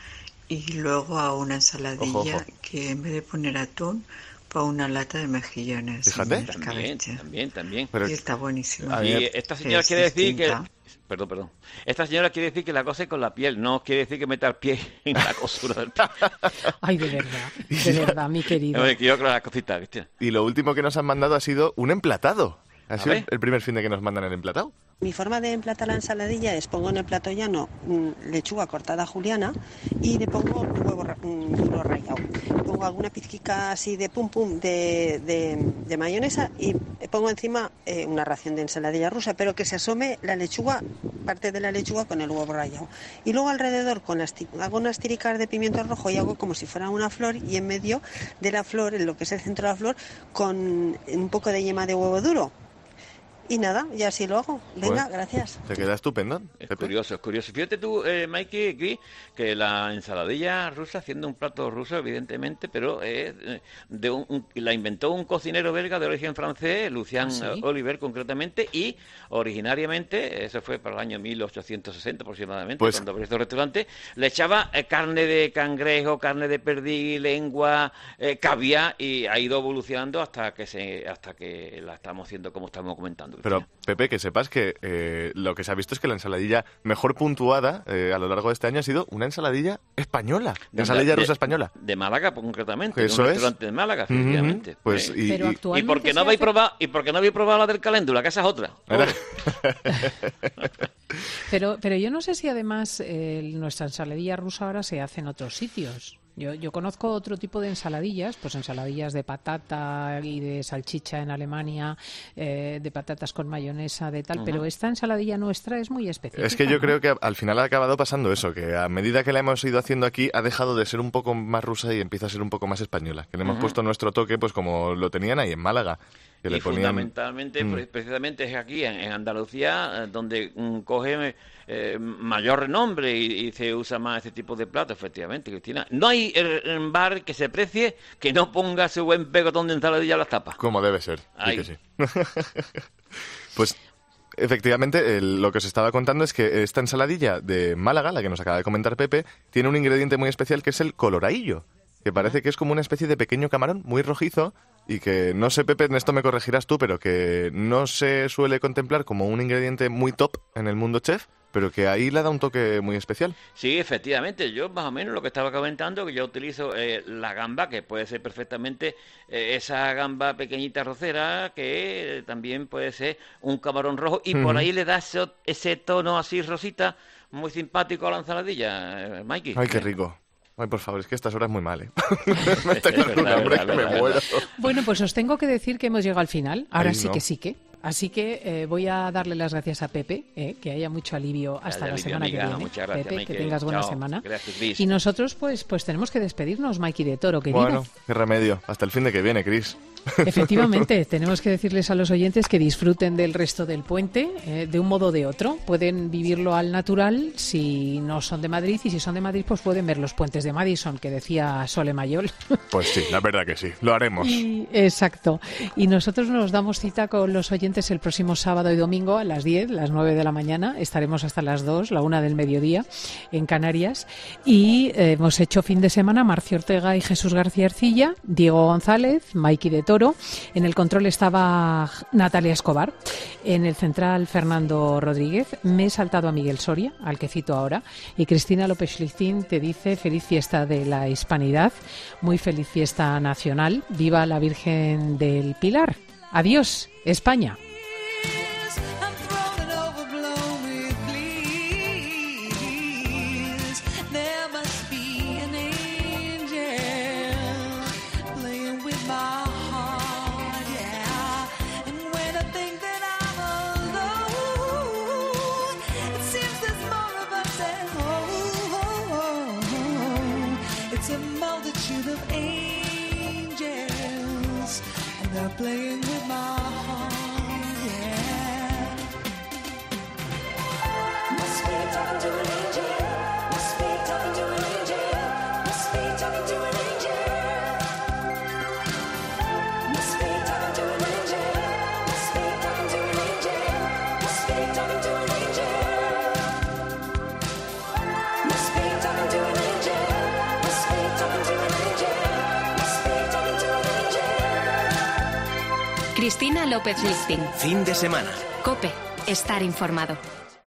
Y luego a una ensaladilla ojo, ojo. que en vez de poner atún, pongo una lata de mejillones. Fíjate. También, también, también. Pero, y está buenísimo. Y esta señora quiere decir que... Perdón, perdón. Esta señora quiere decir que la cose con la piel, no quiere decir que meta el pie en la cosura del pie. Ay, de verdad, de verdad, mi querido. Me quiero las cositas, ¿viste? Y lo último que nos han mandado ha sido un emplatado. Ha sido el primer fin de que nos mandan el emplatado. Mi forma de emplatar la ensaladilla es pongo en el plato llano mmm, lechuga cortada juliana y le pongo huevo mmm, duro rallado. Pongo alguna pizquica así de pum pum de, de, de mayonesa y pongo encima eh, una ración de ensaladilla rusa, pero que se asome la lechuga, parte de la lechuga con el huevo rallado. Y luego alrededor con las, hago unas tiricadas de pimiento rojo y hago como si fuera una flor y en medio de la flor, en lo que es el centro de la flor, con un poco de yema de huevo duro. Y nada, y así lo hago. Venga, pues, gracias. Te queda estupendo. Es curioso, es curioso. Fíjate tú, eh, Mikey, aquí, que la ensaladilla rusa, siendo un plato ruso, evidentemente, pero es eh, de un, un, la inventó un cocinero belga de origen francés, Lucien ¿Ah, sí? Oliver, concretamente, y originariamente, eso fue para el año mil ochocientos sesenta aproximadamente, pues, cuando abrió este restaurante, le echaba eh, carne de cangrejo, carne de perdí, lengua, eh, caviar, y ha ido evolucionando hasta que se hasta que la estamos haciendo como estamos comentando. Pero, Pepe, que sepas que eh, lo que se ha visto es que la ensaladilla mejor puntuada eh, a lo largo de este año ha sido una ensaladilla española, de, ensaladilla de, rusa española. De Málaga, concretamente, Eso de un es. restaurante de Málaga, efectivamente. Mm-hmm. Pues, eh, y, Pero y, y porque no hace... habéis probado y porque no habéis probado la del caléndula, que esa es otra. pero, pero yo no sé si además eh, nuestra ensaladilla rusa ahora se hace en otros sitios. Yo, yo conozco otro tipo de ensaladillas, pues ensaladillas de patata y de salchicha en Alemania, eh, de patatas con mayonesa, de tal, uh-huh. pero esta ensaladilla nuestra es muy específica. Es que yo ¿no? creo que al final ha acabado pasando eso, que a medida que la hemos ido haciendo aquí ha dejado de ser un poco más rusa y empieza a ser un poco más española, que le hemos uh-huh. puesto nuestro toque pues como lo tenían ahí en Málaga. Que y le ponían... fundamentalmente, mm. precisamente es aquí, en, en Andalucía, donde mm, coge eh, mayor renombre y, y se usa más este tipo de platos, efectivamente, Cristina. No hay en bar que se precie que no ponga su buen pegotón de ensaladilla a las tapas. Como debe ser, sí que sí. Pues... Efectivamente, el, lo que os estaba contando es que esta ensaladilla de Málaga, la que nos acaba de comentar Pepe, tiene un ingrediente muy especial que es el coloraillo, que parece que es como una especie de pequeño camarón muy rojizo y que, no sé, Pepe, en esto me corregirás tú, pero que no se suele contemplar como un ingrediente muy top en el mundo chef, pero que ahí le da un toque muy especial. Sí, efectivamente. Yo más o menos lo que estaba comentando, que yo utilizo eh, la gamba, que puede ser perfectamente eh, esa gamba pequeñita rosera, que eh, también puede ser un camarón rojo, y mm. por ahí le da ese, ese tono así rosita, muy simpático a la ensaladilla, eh, Mikey. Ay, qué rico. Ay, por favor, es que estas horas muy mal, ¿eh? me tengo un hambre que me muero. Bueno, pues os tengo que decir que hemos llegado al final. Ahora Ay, sí no. que sí que. Así que eh, voy a darle las gracias a Pepe, eh, que haya mucho alivio hasta la semana amiga, que viene. Muchas gracias, Pepe, Mikey. que tengas buena Chao. semana. Gracias, y nosotros, pues, pues tenemos que despedirnos, Mikey de Toro, querido. Bueno, qué remedio. Hasta el fin de que viene, Cris. Efectivamente, tenemos que decirles a los oyentes que disfruten del resto del puente, eh, de un modo o de otro. Pueden vivirlo al natural si no son de Madrid, y si son de Madrid, pues pueden ver los puentes de Madison, que decía Sole Mayol. Pues sí, la verdad que sí, lo haremos. Y, exacto. Y nosotros nos damos cita con los oyentes el próximo sábado y domingo a las diez, las nueve de la mañana. Estaremos hasta las dos, la una del mediodía, en Canarias. Y eh, hemos hecho fin de semana Marcio Ortega y Jesús García Ercilla, Diego González, Mikey de Toro. En el control estaba Natalia Escobar. En el central, Fernando Rodríguez. Me he saltado a Miguel Soria, al que cito ahora. Y Cristina López-Schlichting te dice feliz fiesta de la Hispanidad, muy feliz fiesta nacional. Viva la Virgen del Pilar. Adiós, España. My heart. It's a multitude of angels, and they're playing with my heart, yeah. Must be talking to an angel. Must be talking to an angel. Must be talking to an angel. Must be talking to an angel. Must be talking to an angel. Must be talking to an angel. Must be talking to an angel. Must be talking to an angel. Must be talking to an angel. Cristina López Lichting. Fin de semana. COPE. Estar informado.